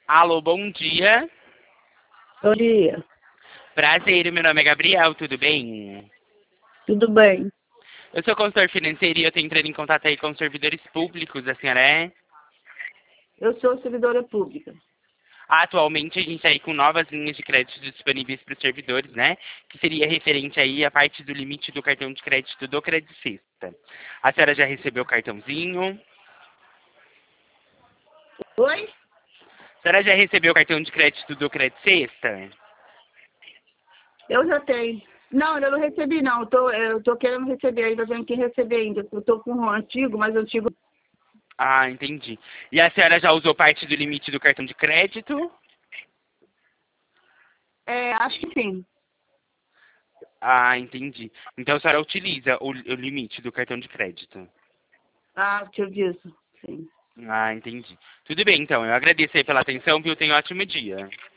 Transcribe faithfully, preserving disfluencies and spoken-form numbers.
Alô, bom dia. Bom dia. Prazer, meu nome é Gabriel, tudo bem? Tudo bem? Eu sou consultor financeiro e eu tô entrando em contato aí com os servidores públicos, a senhora é? Eu sou servidora pública. Atualmente a gente está aí com novas linhas de crédito disponíveis para os servidores, né? Que seria referente aí à parte do limite do cartão de crédito do Credit Sexta. A senhora já recebeu o cartãozinho? Oi? A senhora já recebeu o cartão de crédito do Credit Sexta? Eu já tenho. Não, eu não recebi, não. Eu tô, eu tô querendo receber, ainda tenho que receber ainda. Eu tô com um antigo, mas antigo. Ah, entendi. E a senhora já usou parte do limite do cartão de crédito? É, acho que sim. Ah, entendi. Então a senhora utiliza o, o limite do cartão de crédito. Ah, tinha visto. Sim. Ah, entendi. Tudo bem, então. Eu agradeço aí pela atenção, viu? Tenha um ótimo dia.